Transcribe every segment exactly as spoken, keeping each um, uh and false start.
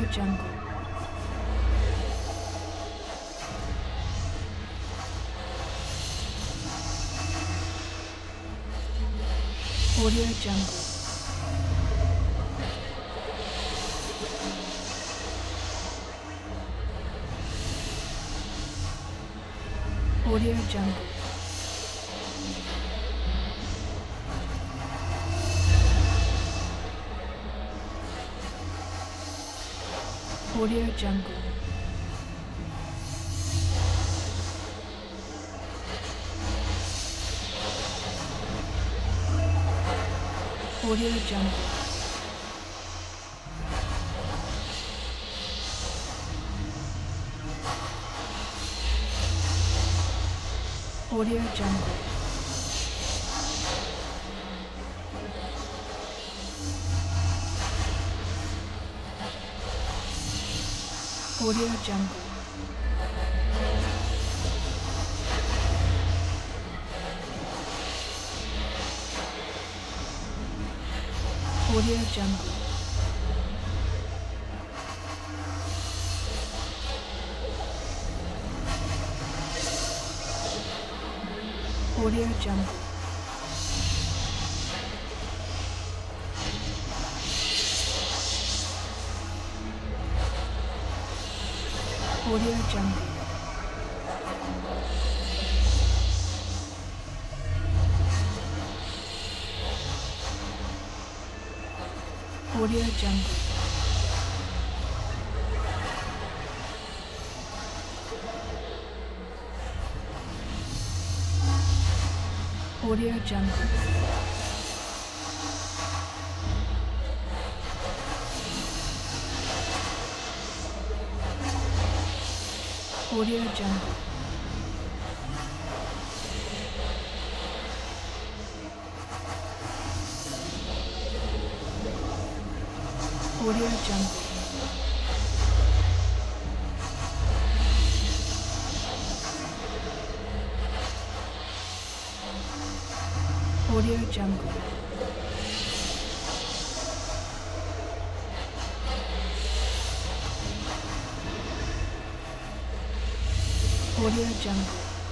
Jungle. Audio Jungle. Audio Jungle. Audio Jungle. Audio Jungle. Audio Jungle. Audio Jungle. Audio Jungle. Audio Jungle. Audio Jungle. Audio Jungle. Audio Jungle. Audio Jungle. Audio Jungle. Audio Jungle. Audio Jungle.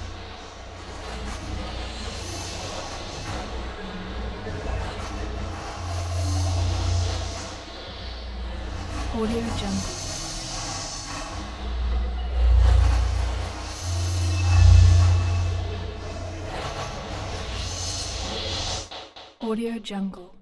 Audio Jungle. Audio Jungle.